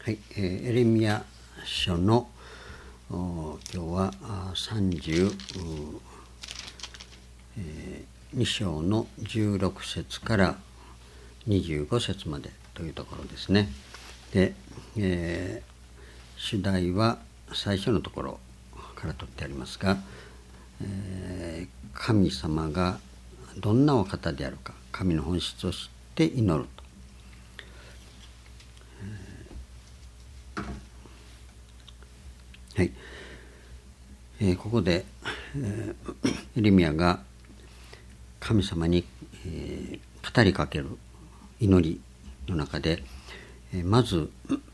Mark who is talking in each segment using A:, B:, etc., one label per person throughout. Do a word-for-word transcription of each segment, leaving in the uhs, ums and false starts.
A: はい、えー、エレミヤ書の今日はさんじゅうに章のじゅうろく節からにじゅうご節までというところですね。で、えー、主題は最初のところから取ってありますが、えー、神様がどんなお方であるか、神の本質を知って祈ると。はい、えー、ここで、えー、エレミヤが神様に、えー、語りかける祈りの中で、えー、まず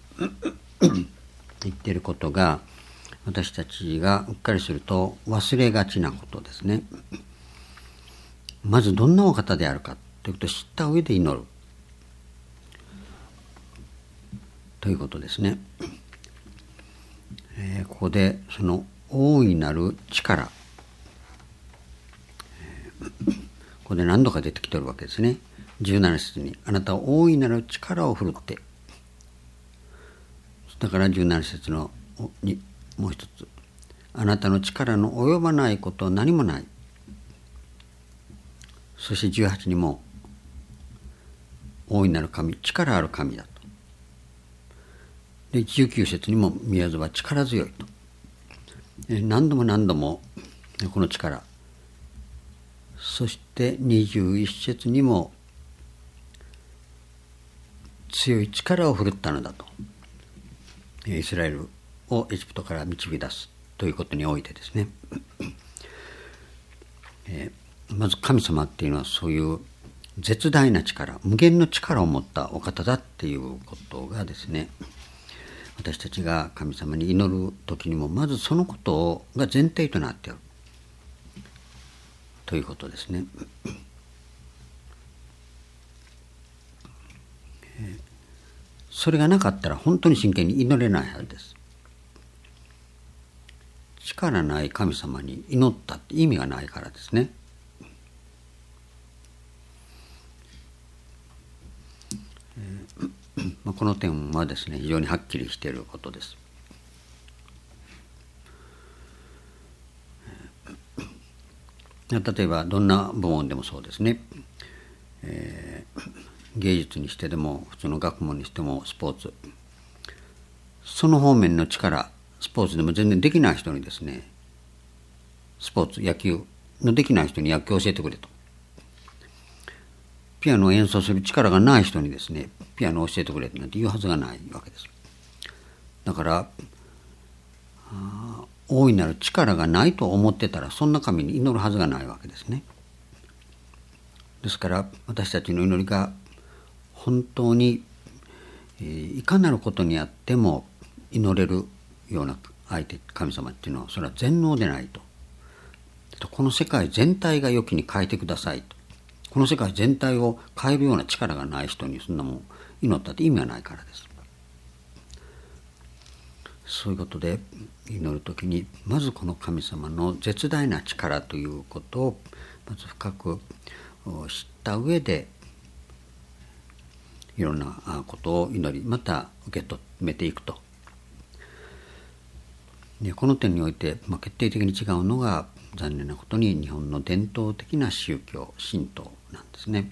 A: 言っていることが、私たちがうっかりすると忘れがちなことですね。まずどんなお方であるかということを知った上で祈るということですね。えー、ここでその大いなる力、えー、ここで何度か出てきているわけですね。じゅうなな節にあなたは大いなる力を振るって、だからじゅうなな節のにもう一つ、あなたの力の及ばないことは何もない。そしてじゅうはちにも大いなる神、力ある神だと。でじゅうきゅう節にも宮津は力強いと。何度も何度もこの力、そしてにじゅういち節にも強い力を振るったのだと。イスラエルをエジプトから導き出すということにおいてですね、えー、まず神様っていうのはそういう絶大な力、無限の力を持ったお方だっていうことがですね、私たちが神様に祈る時にもまずそのことが前提となっているということですね。それがなかったら本当に真剣に祈れないはずです。力ない神様に祈ったって意味がないからですね。まあ、この点はですね、非常にはっきりしていることです。例えばどんな部門でもそうですね、えー、芸術にしてでも普通の学問にしてもスポーツ、その方面の力、スポーツでも全然できない人にですね、スポーツ、野球のできない人に野球を教えてくれと。ピアノを演奏する力がない人にですね、ピアノを教えてくれなんて言うはずがないわけです。だから大いなる力がないと思ってたら、そんな神に祈るはずがないわけですね。ですから私たちの祈りが本当に、えー、いかなることにあっても祈れるような相手、神様っていうのは、それは全能でないと。この世界全体が良きに変えてくださいと。この世界全体を変えるような力がない人にそんなもん祈ったって意味はないからです。そういうことで祈るときに、まずこの神様の絶大な力ということをまず深く知った上で、いろんなことを祈り、また受け止めていくと。でこの点において、まあ、決定的に違うのが、残念なことに日本の伝統的な宗教、神道なんですね。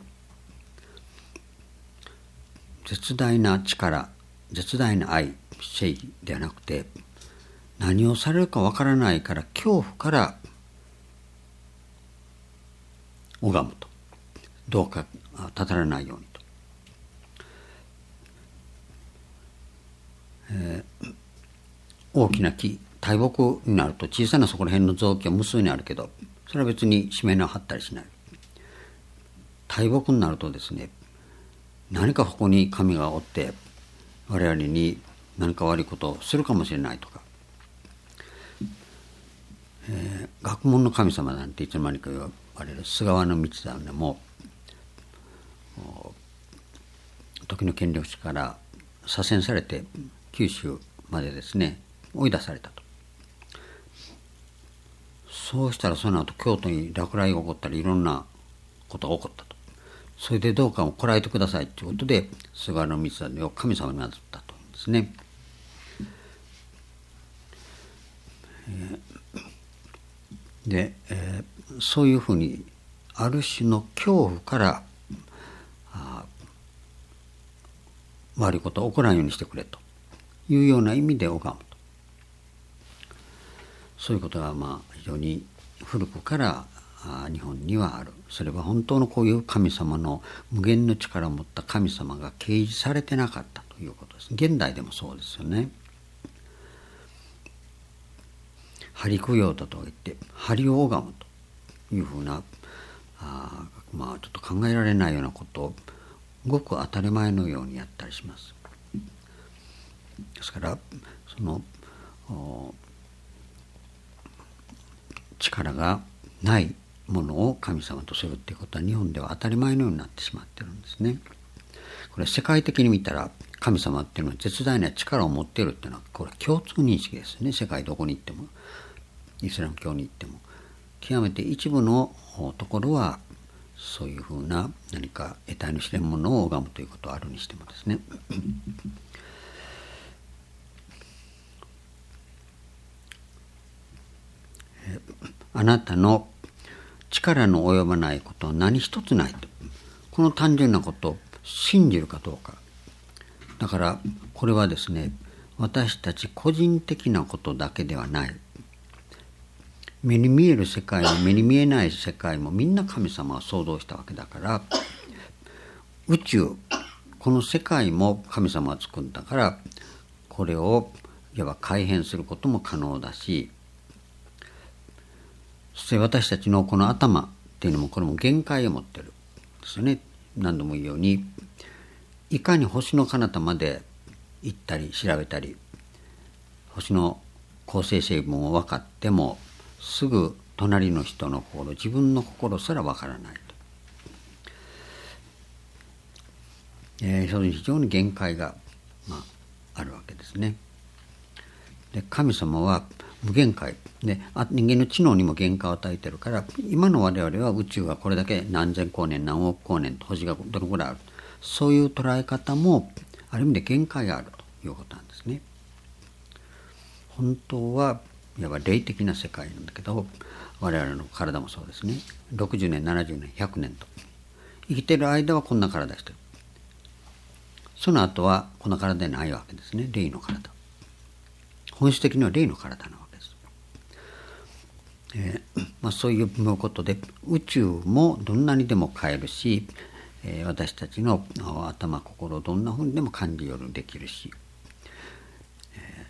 A: 絶大な力、絶大な愛、正義ではなくて、何をされるかわからないから恐怖から拝むと。どうかたたらないようにと。えー、大きな木、大木になると小さなそこら辺の臓器は無数にあるけど、それは別にしめ縄張ったりしない。大木になるとですね、何かここに神がおって我々に何か悪いことをするかもしれないとか、えー、学問の神様なんていつの間にか言われる菅原道真でも、時の権力者から左遷されて九州までですね追い出されたと。そうしたらその後京都に落雷が起こったり、いろんなことが起こったと。それでどうかをこらえてくださいということで菅原道真を神様になったとですね。 で、えー、そういうふうにある種の恐怖からあ悪いことは起こらんようにしてくれというような意味で拝むと、そういうことがまあ非常に古くから日本にはある。それは本当のこういう神様の無限の力を持った神様が掲示されてなかったということです。現代でもそうですよね。針供養だと言って針を拝むというふうなあまあちょっと考えられないようなことをごく当たり前のようにやったりします。ですからその力がないものを神様とするっていうことは日本では当たり前のようになってしまってるんですね。これ世界的に見たら神様っていうのは絶大な力を持っているっていうのはこれ共通認識ですね。世界どこに行ってもイスラム教に行っても極めて一部のところはそういうふうな何か得体の知れんものを拝むということはあるにしてもですねあなたの力の及ばないことは何一つないと、この単純なことを信じるかどうか。だからこれはですね、私たち個人的なことだけではない。目に見える世界も目に見えない世界もみんな神様は創造したわけだから、宇宙この世界も神様は作ったから、これをいわば改変することも可能だし、そして私たちのこの頭っていうのもこれも限界を持ってるんですよね。何度も言うようにいかに星の彼方まで行ったり調べたり星の構成成分を分かってもすぐ隣の人の心、自分の心すら分からないと、えー、それに非常に限界が、まあ、あるわけですね。で神様は無限界で、人間の知能にも限界を与えてるから、今の我々は宇宙がこれだけ何千光年何億光年と星がどのくらいある、そういう捉え方もある意味で限界があるということなんですね。本当はいわば霊的な世界なんだけど、我々の体もそうですね。ろくじゅうねんななじゅうねんひゃくねんと生きている間はこんな体してる、その後はこんな体でないわけですね。霊の体、本質的には霊の体なわけです。えーまあ、そういうことで宇宙もどんなにでも変えるし、えー、私たちの頭心をどんなふうにでも感じよるできるし、え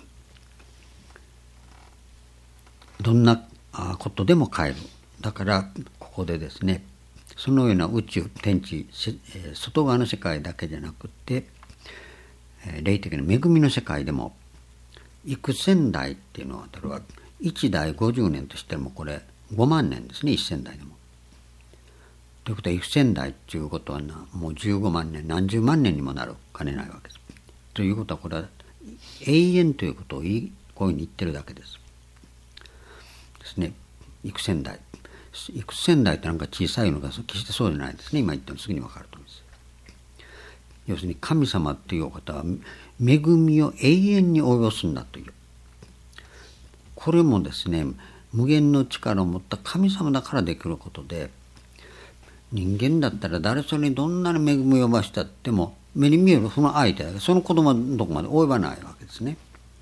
A: ー、どんなことでも変える。だからここでですね、そのような宇宙天地、えー、外側の世界だけじゃなくて、えー、霊的な恵みの世界でも幾千代っていうのは、例えばいち代ごじゅうねんとしてもこれごまんねんですね、いっせん代でも。ということは幾千代ということはな、もうじゅうごまんねん何十万年にもなるかねないわけです。ということはこれは永遠ということをこういうふうに言ってるだけです。ですね。幾千代幾千代ってなんか小さいのが決してそうじゃないですね。今言ってもすぐに分かると思います。要するに神様っていうお方は恵みを永遠に及ぼすんだという、これもですね無限の力を持った神様だからできることで、人間だったら誰それにどんなに恵みを及ばしたっても目に見えるその相手だけ、その子供はどこまで及ばないわけですね。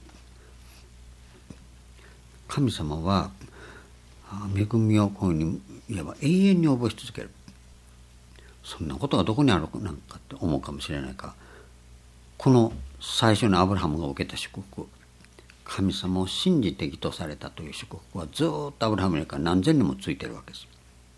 A: 神様は恵みをこういうふうにいわば永遠に及ぼし続ける。そんなことがどこにあるのかって思うかもしれないが、この最初のアブラハムが受けた祝福、神様を信じて義とされたという祝福はずっとアブラハムから何千年もついているわけです。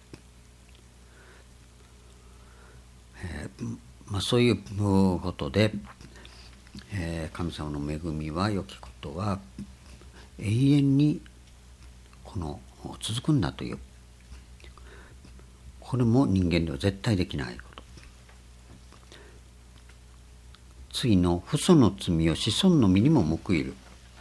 A: えーまあ、そういうことで、えー、神様の恵みは良きことは永遠にこの続くんだという、これも人間では絶対できないこと。次の父祖の罪を子孫の身にも報いる、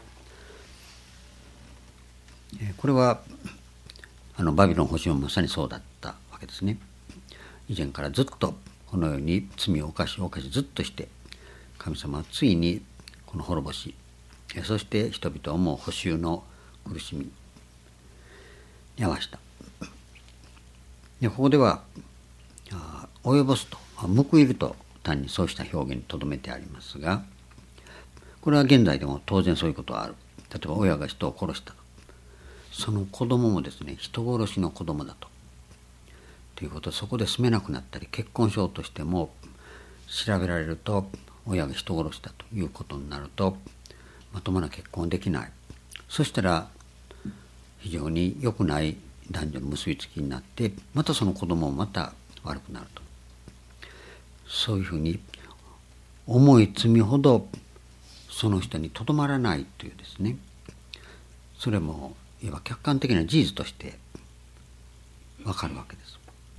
A: これはあのバビロン捕囚もまさにそうだったわけですね。以前からずっとこのように罪を犯し犯しずっとして、神様はついにこの滅ぼし、そして人々をもう捕囚の苦しみに合わせた。でここではあ及ぼすと報いると単にそうした表現にとどめてありますが、これは現在でも当然そういうことはある。例えば親が人を殺したと、その子供もですね人殺しの子供だとということで、そこで住めなくなったり結婚しようとしても調べられると親が人殺しだということになるとまともな結婚できない。そしたら非常に良くない男女の結びつきになって、またその子供もまた悪くなると。そういうふうに重い罪ほどその人にとどまらないというですね、それもいわば客観的な事実としてわかるわけです。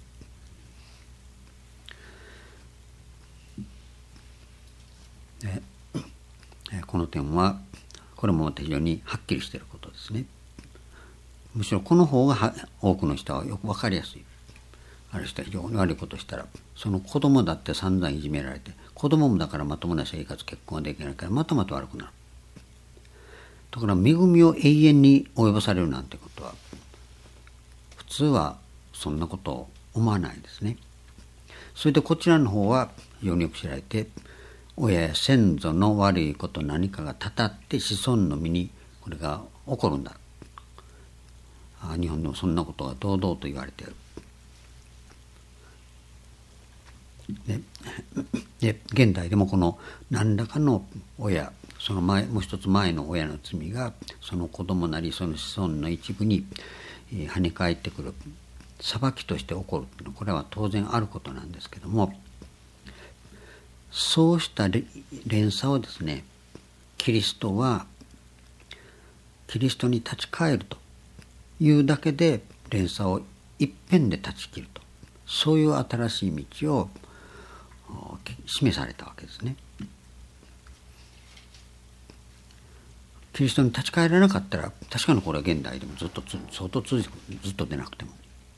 A: でこの点はこれもまた非常にはっきりしていることですね。むしろこの方が多くの人はよく分かりやすい。ある人は非常に悪いことをしたら、その子供だって散々いじめられて、子供もだからまともな生活結婚ができないからまたまた悪くなる。だから恵みを永遠に及ぼされるなんてことは普通はそんなことを思わないですね。それでこちらの方は非常によく知られて、親や先祖の悪いこと何かがたたって子孫の身にこれが起こるんだ。日本でもそんなことが堂々と言われている。でで現代でもこの何らかの親、その前もう一つ前の親の罪がその子供なりその子孫の一部に跳ね返ってくる裁きとして起こるというのは、これは当然あることなんですけども、そうした連鎖をですね、キリストはキリストに立ち返るというだけで連鎖を一遍で断ち切ると、そういう新しい道を示されたわけですね。キリストに立ち返らなかったら、確かにこれは現代でもずっと相当ずっと出なくても、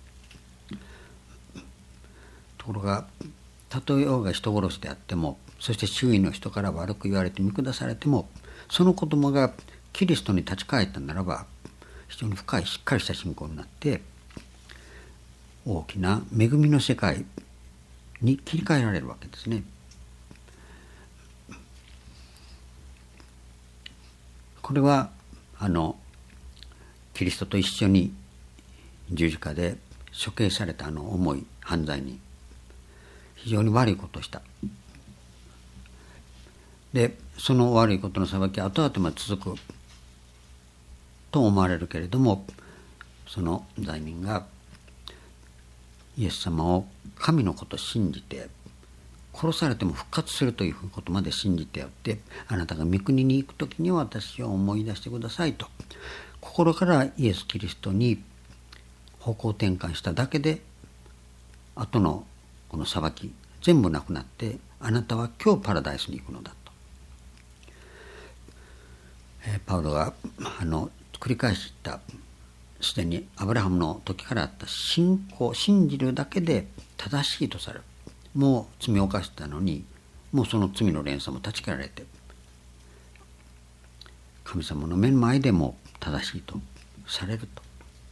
A: ところがたとえ親が人殺しであっても、そして周囲の人から悪く言われて見下されても、その子供がキリストに立ち返ったならば非常に深いしっかりした信仰になって大きな恵みの世界に切り替えられるわけですね。これはあのキリストと一緒に十字架で処刑されたあの重い犯罪に非常に悪いことをした。でその悪いことの裁きは後々まで続くと思われるけれども、その罪人がイエス様を神のことを信じて、殺されても復活するということまで信じてやって、あなたが御国に行くときには私を思い出してくださいと心からイエス・キリストに方向転換しただけで、後のこの裁き全部なくなって、あなたは今日パラダイスに行くのだと、えー、パウロがあの繰り返し言った、すでにアブラハムの時からあった信仰、信じるだけで正しいとされる。もう罪を犯したのに、もうその罪の連鎖も断ち切られて、神様の目の前でも正しいとされると、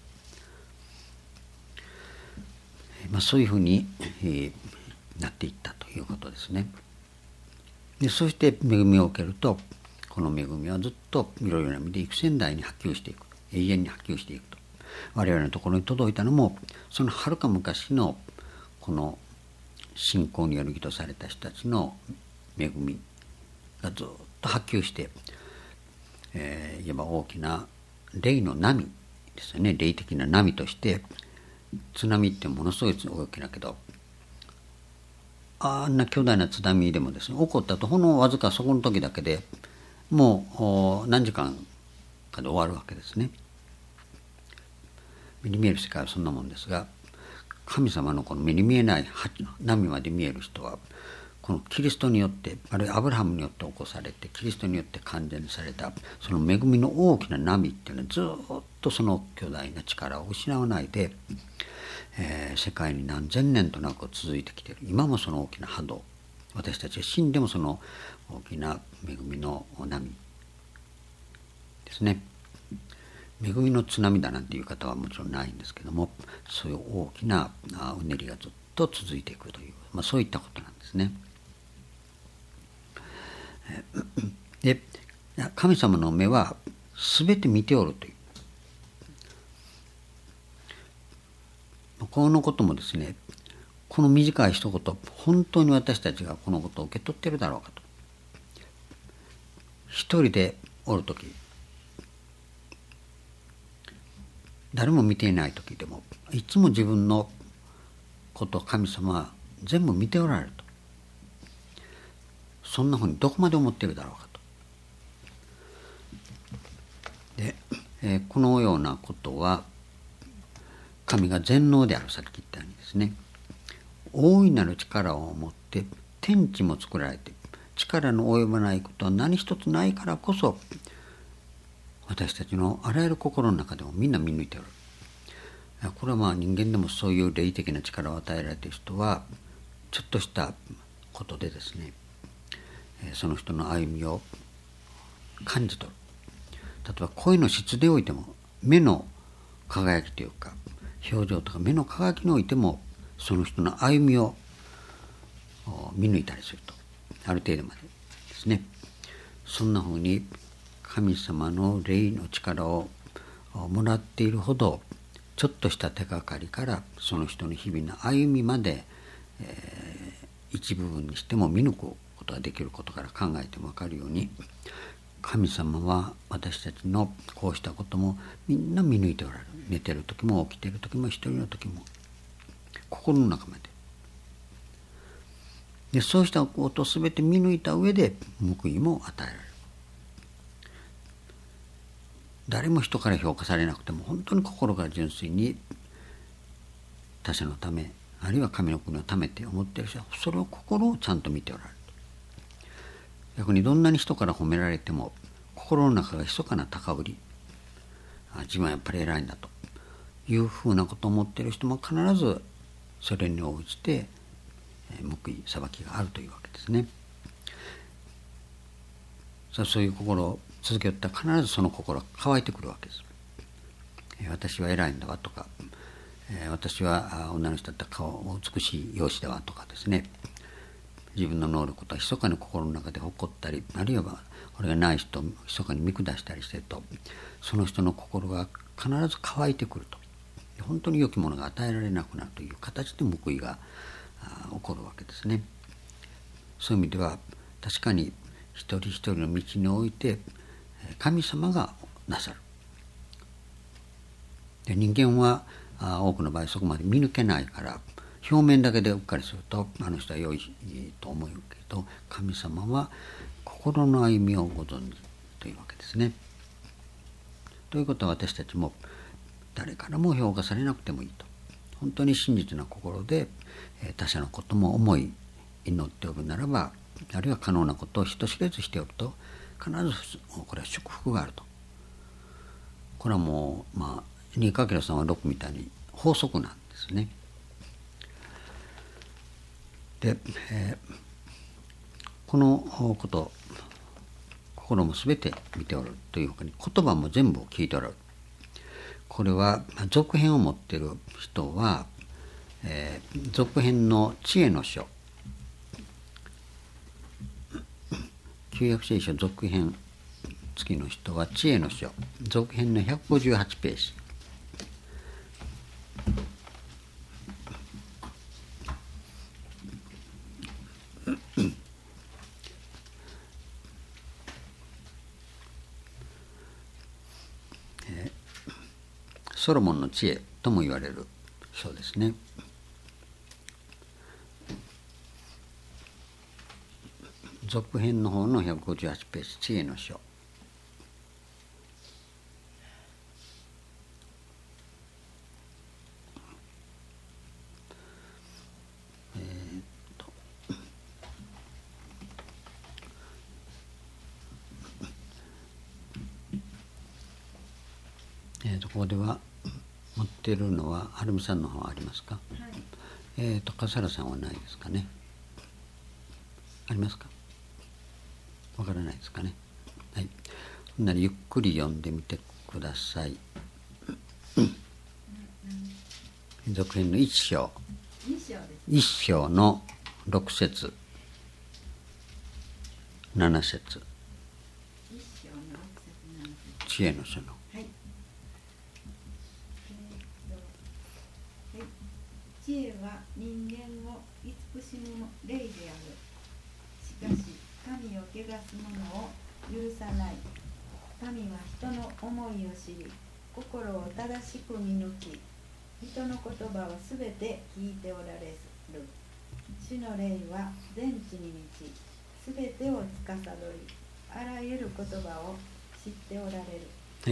A: まあ、そういうふうに、えー、なっていったということですね。でそして恵みを受けると、この恵みはずっといろいろな意味で幾千代に波及していく、永遠に波及していくと。我々のところに届いたのも、そのはるか昔のこの信仰による義とされた人たちの恵みがずっと波及して、えー、いわば大きな霊の波ですよね。霊的な波として、津波ってものすごい大きなけど、あんな巨大な津波でもですね、起こったとほんのわずかそこの時だけでもう何時間かで終わるわけですね。目に見える世界はそんなもんですが、神様のこの目に見えない波まで見える人は、このキリストによって、あるいはアブラハムによって起こされて、キリストによって完全にされたその恵みの大きな波っていうのは、ずっとその巨大な力を失わないで、えー、世界に何千年となく続いてきている。今もその大きな波動、私たちが死んでもその大きな恵みの波ですね。 恵みの津波だなんていう方はもちろんないんですけども、そういう大きなうねりがずっと続いていくという、まあ、そういったことなんですね。で、神様の目は全て見ておるという、このこともですね、この短い一言、本当に私たちがこのことを受け取っているだろうかと。一人でおるとき、誰も見ていないときでも、いつも自分のことを神様は全部見ておられると。そんなふうにどこまで思っているだろうかと。で、えー、このようなことは、神が全能である、さっき言ったようにですね、大いなる力を持って天地も作られて、力の及ばないことは何一つないからこそ、私たちのあらゆる心の中でもみんな見抜いておる。これはまあ人間でもそういう霊的な力を与えられている人は、ちょっとしたことでですね、その人の歩みを感じ取る。例えば声の質でおいても、目の輝きというか表情とか目の輝きにおいても、その人の歩みを見抜いたりすると、ある程度までですね。そんなふうに神様の霊の力をもらっているほど、ちょっとした手がかりからその人の日々の歩みまで、えー、一部分にしても見抜くことができることから考えても分かるように、神様は私たちのこうしたこともみんな見抜いておられる。寝てる時も起きてる時も一人の時も心の中まで。で、そうしたことを全て見抜いた上で報いも与えられる。誰も人から評価されなくても、本当に心が純粋に他者のため、あるいは神の国のためって思っている人は、それを心をちゃんと見ておられる。逆にどんなに人から褒められても、心の中が密かな高ぶり、あ、自分はやっぱり偉いんだというふうなことを思っている人も、必ずそれに応じて報い裁きがあるというわけですね。そういう心を続けよったら、必ずその心が乾いてくるわけです。私は偉いんだわとか、私は女の人だったら顔美しい容姿だわとかですね、自分の能力とは密かに心の中で誇ったり、あるいはこれがない人を密かに見下したりしていると、その人の心が必ず乾いてくると、本当に良きものが与えられなくなるという形で報いが起こるわけですね。そういう意味では確かに一人一人の道において神様がなさる。で、人間は多くの場合そこまで見抜けないから、表面だけでうっかりすると、あの人は良いと思うけど、神様は心の歩みをご存知というわけですね。ということは、私たちも誰からも評価されなくてもいいと、本当に真実な心で他者のことも思い祈っておるならば、あるいは可能なことを人知れずしておると、必ずこれは祝福があると。これはもう、まあ、にかけるさんはろくみたいに法則なんですね。で、えー、このこと、心もすべて見ておるというほかに、言葉も全部聞いておる。これは続編を持っている人は、えー、続編の知恵の書、旧約聖書続編付きの人は知恵の書続編のひゃくごじゅうはちページ、えー、ソロモンの知恵とも言われる書ですね。続編の方のひゃくごじゅうはちページ、知恵の書。えー、っとえー、っとここでは持っているのは、はるみさんの方はありますか？はい、えー、っと笠原さんはないですかね？ありますか？わからないですかね。はい。ほんならゆっくり読んでみてくください。続編の一章一章の六節七節知恵の書の、
B: はい、えーはい、知恵は人間を慈しむ霊である。しかし神を汚す者を許さない。神は人の思いを知り、心を正しく見抜き、人の言葉をすべて聞いておられる。主の霊は全地に満ち、すべてを司り、あらゆる言葉を知っておられる。
A: はい、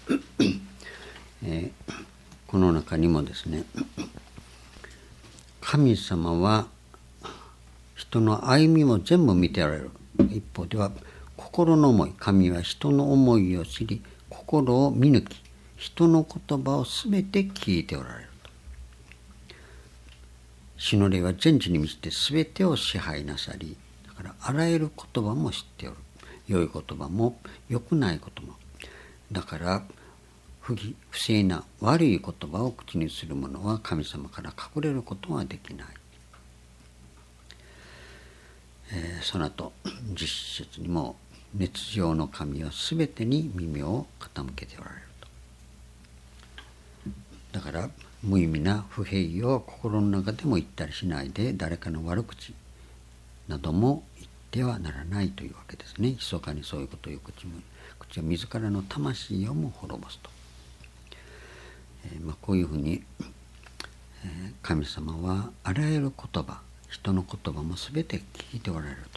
A: えー、この中にもですね、神様は人の歩みも全部見ておられる。一方では心の思い、神は人の思いを知り、心を見抜き、人の言葉をすべて聞いておられると。主の霊は全地に満ちてすべてを支配なさり、だからあらゆる言葉も知っておる。良い言葉も良くないことも。だから不義不正な悪い言葉を口にする者は神様から隠れることはできない。えー、その後実節にも、熱情の神はすべてに耳を傾けておられると。だから無意味な不平を心の中でも言ったりしないで、誰かの悪口なども言ってはならないというわけですね。密かにそういうことを言う口も、口は自らの魂をも滅ぼすと。えーまあ、こういうふうに、えー、神様はあらゆる言葉、人の言葉もすべて聞いておられると。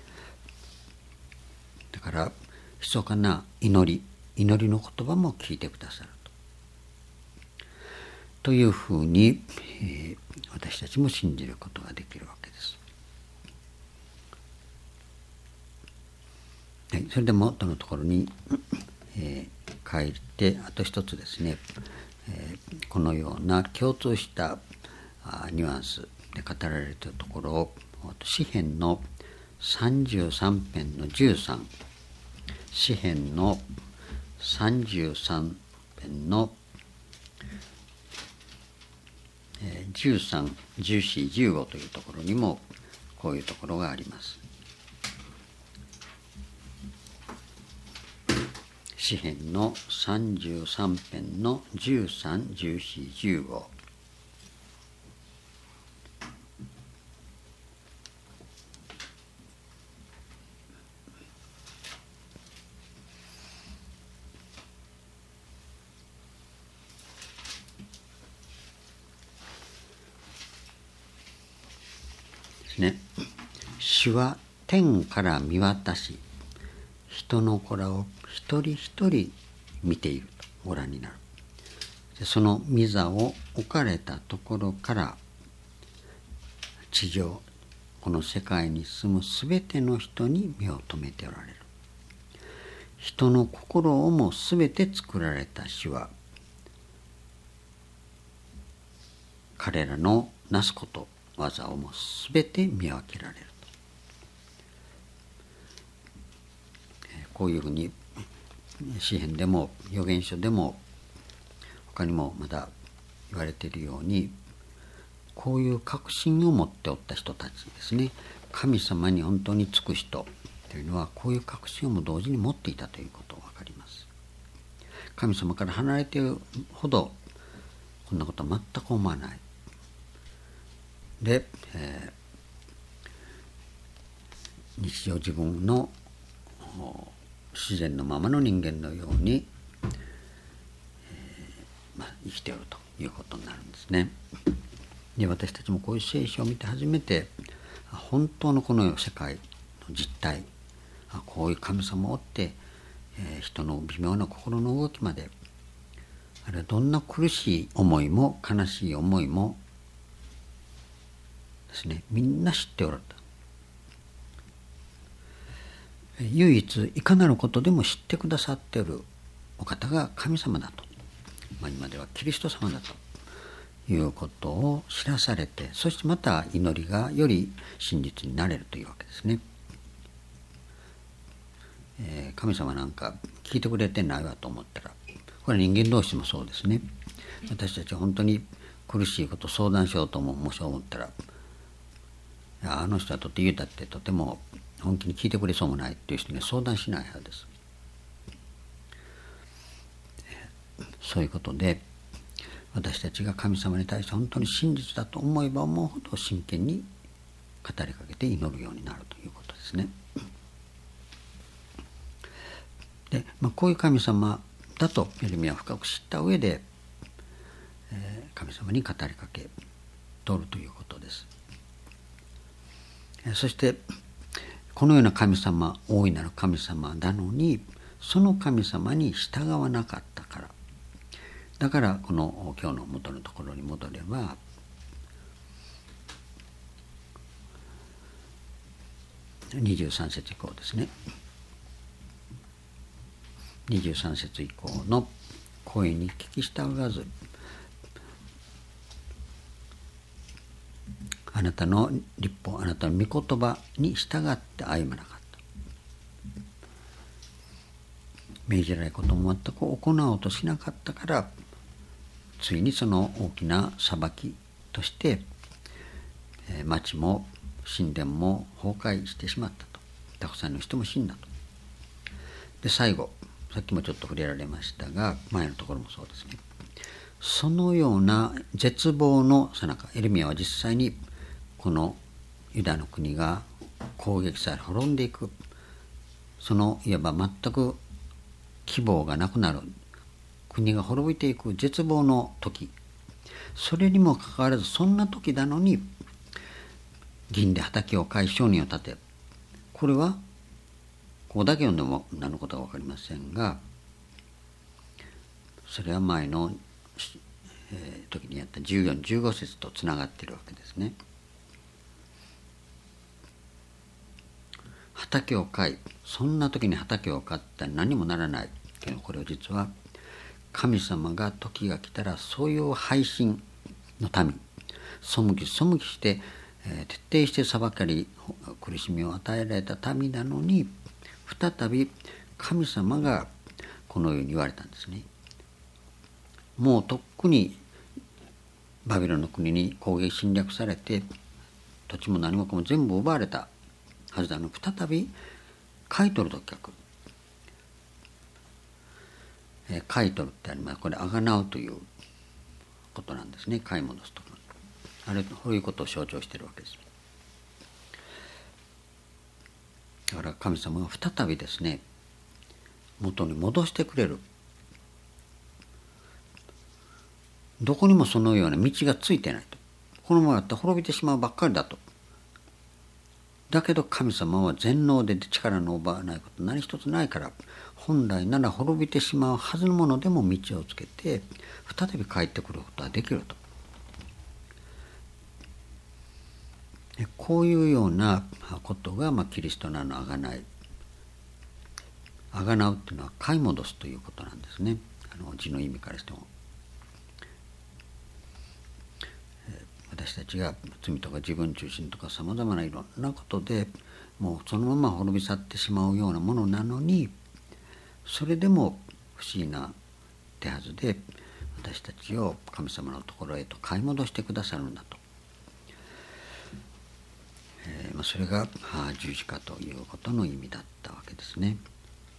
A: だから密かな祈り、祈りの言葉も聞いてくださると。というふうに、えー、私たちも信じることができるわけです。はい、それでもとのところに、えー、書いて、あと一つですね、えー、このような共通したあニュアンスで語られているところを、詩編のさんじゅうさん編のじゅうさん、詩編のさんじゅうさん編のじゅうさん、じゅうよん、じゅうごというところにもこういうところがあります。詩編のさんじゅうさん編のじゅうさん、じゅうよん、じゅうご。ね、主は天から見渡し、人の子らを一人一人見ているとご覧になる。でその御座を置かれたところから地上、この世界に住むすべての人に目を留めておられる。人の心をもすべて作られた主は、彼らのなすこと、技をもすべて見分けられると。こういうふうに詩編でも預言書でも他にもまだ言われているように、こういう確信を持っておった人たちですね。神様に本当につく人というのはこういう確信をも同時に持っていたということが分かります。神様から離れているほどこんなことは全く思わない。で、えー、日常自分の自然のままの人間のように、えーまあ、生きておるということになるんですね。で、私たちもこういう聖書を見て初めて本当のこの世界の実態、こういう神様を追って、えー、人の微妙な心の動きまで、あるいはどんな苦しい思いも悲しい思いもですね、みんな知っておられた。唯一いかなることでも知ってくださっているお方が神様だと、まあ、今ではキリスト様だということを知らされて、そしてまた祈りがより真実になれるというわけですね。えー、神様なんか聞いてくれてないわと思ったらこれは人間同士もそうですね。私たちは本当に苦しいことを相談しようとももし思ったら、いやあの人はとって言うたってとても本気に聞いてくれそうもないっていう人に相談しないはずです。そういうことで私たちが神様に対して本当に真実だと思えば思うほど真剣に語りかけて祈るようになるということですね。で、まあ、こういう神様だとエレミヤは深く知った上で、えー、神様に語りかけとるということです。そしてこのような神様、大いなる神様なのにその神様に従わなかったから、だからこの今日の元のところに戻れば、にじゅうさん節以降ですね。にじゅうさん節以降の声に聞き従わず、あなたの律法、あなたの御言葉に従って歩まなかった。命じられることも全く行おうとしなかったから、ついにその大きな裁きとして、えー、町も神殿も崩壊してしまったと。たくさんの人も死んだと。で、最後、さっきもちょっと触れられましたが、前のところもそうですね。そのような絶望の最中、エレミヤは実際にこのユダの国が攻撃され滅んでいく、そのいわば全く希望がなくなる、国が滅びていく絶望の時、それにもかかわらずそんな時なのに銀で畑を買い商人を建て、これはここだけ読んでも何のことか分かりませんが、それは前の、えー、時にやったじゅうよん、じゅうご節とつながっているわけですね。畑を買い、そんな時に畑を買ったら何もならないけど、これは実は神様が時が来たらそういう背信の民、背き背きして、えー、徹底して裁かり苦しみを与えられた民なのに、再び神様がこのように言われたんですね。もうとっくにバビロンの国に攻撃侵略されて、土地も何もかも全部奪われたはずなのに、再び買い取る時が来る。えー、買い取るってあります。これあがなうということなんですね。買い戻すとか、あれこういうことを象徴しているわけです。だから神様が再びですね、元に戻してくれる。どこにもそのような道がついてないと。このままだったら滅びてしまうばっかりだと。だけど神様は全能で力の奪わないこと何一つないから、本来なら滅びてしまうはずのものでも道をつけて再び帰ってくることができると。こういうようなことが、まあ、キリストのあのあがない、あがなうっていうのは買い戻すということなんですね。あの字の意味からしても、私たちが罪とか自分中心とかさまざまないろんなことでもうそのまま滅び去ってしまうようなものなのに、それでも不思議な手はずで私たちを神様のところへと買い戻してくださるんだと。えーまあ、それが十字架ということの意味だったわけですね。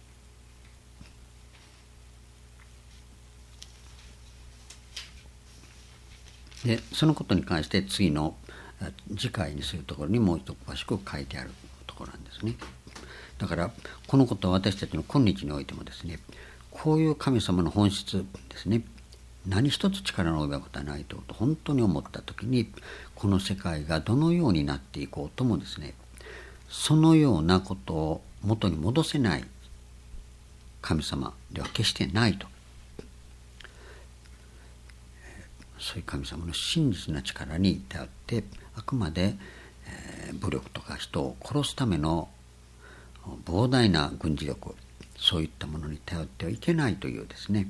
A: でそのことに関して次の次回にするところにもう一度詳しく書いてあるところなんですね。だからこのことは私たちの今日においてもですね、こういう神様の本質ですね、何一つ力の及ぶことはないということを本当に思ったときに、この世界がどのようになっていこうともですね、そのようなことを元に戻せない神様では決してないと。そういう神様の真実な力に頼って、あくまで、えー、武力とか人を殺すための膨大な軍事力、そういったものに頼ってはいけないというですね、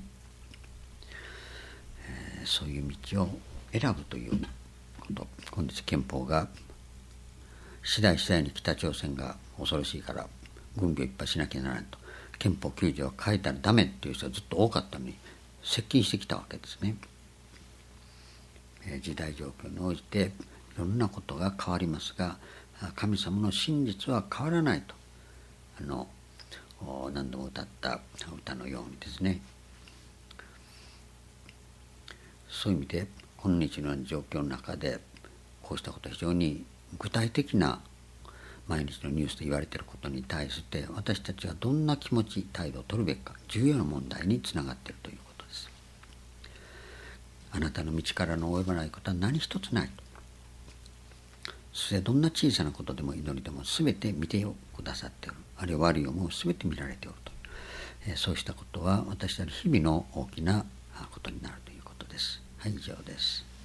A: えー、そういう道を選ぶということ。今日憲法が次第次第に北朝鮮が恐ろしいから軍備をいっぱいしなきゃならないと、憲法きゅう条を変えたらダメっていう人はずっと多かったのに、 接近してきたわけですね。時代状況に応じていろんなことが変わりますが、神様の真実は変わらないと、あの何度も歌った歌のようにですね、そういう意味で今日の状況の中でこうしたことは非常に具体的な毎日のニュースで言われていることに対して私たちはどんな気持ち態度を取るべきか、重要な問題につながっているということです。あなたの道からの及ばないことは何一つないと。そしてどんな小さなことでも祈りでも全て見てくださっている、あるいは悪い思いも全て見られていると、えー、そうしたことは私たちの日々の大きなことになるということです。はい、以上です。